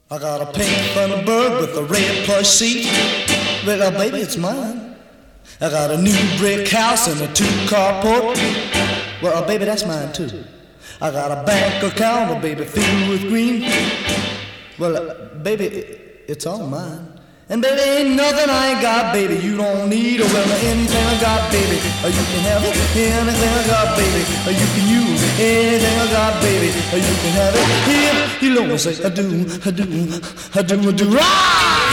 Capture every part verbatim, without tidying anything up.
I got a pink Thunderbird with a red plush seat. Well, baby, it's mine. I got a new brick house and a two-car port. Well, baby, that's mine too. I got a bank account, oh, baby, filled with green. Well, uh, baby, it's all mine. And baby, ain't nothing I ain't got, baby. You don't need, oh, well, anything I got, baby. Or you can have it, anything I got, baby. Or you can use anything I got, baby. Or you can have it, if you know me say, I do, I do, I do, I do, rah!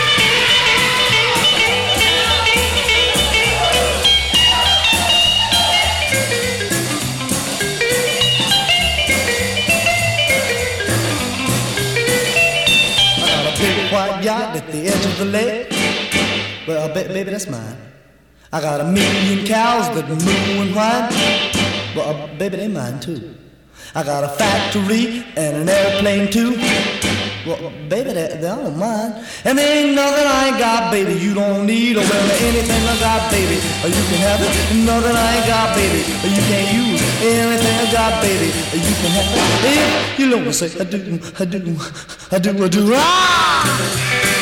White yacht at the edge of the lake. Well, ba- baby, that's mine. I got a million cows that moo and whine. Well, uh, baby, they mine too. I got a factory and an airplane too. Well, baby, they're, they're all mine. And there ain't nothing I ain't got, baby. You don't need, or well, anything I got, baby. Or you can have it. Nothing I ain't got, baby. Or you can't use anything I got, baby. Or you can have it. If you know me say, I do, I do, I do, I do. Ah!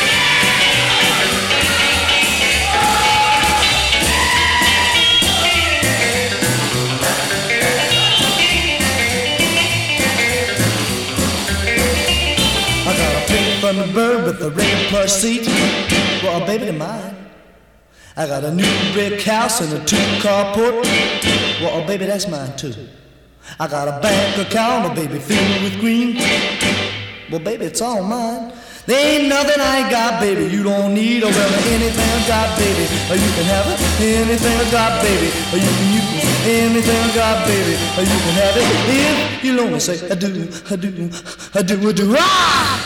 Thunderbird with a red plush seat. Well, baby, they're mine. I got a new brick house and a two-car port. Well, baby, that's mine too. I got a bank account, oh, baby, filled with green. Well, baby, it's all mine. There ain't nothing I ain't got, baby. You don't need, or well, anything I got, baby. Or you can have it, anything I got, baby. Or you can use anything I got, baby. Or you can have it if you only say, I do, I do, I do, I do. Ah!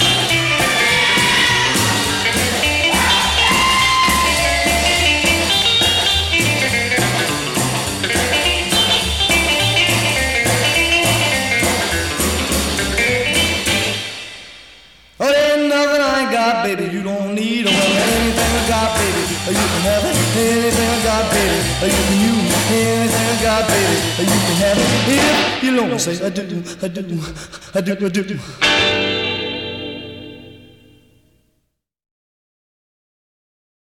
Oh, there ain't nothing I ain't got, baby. You don't need, or well, anything I got, baby. Or you can have it, anything I got, baby. Or you can use anything I got, baby. Or you can have it if you only say, I do, I do, I do, I do.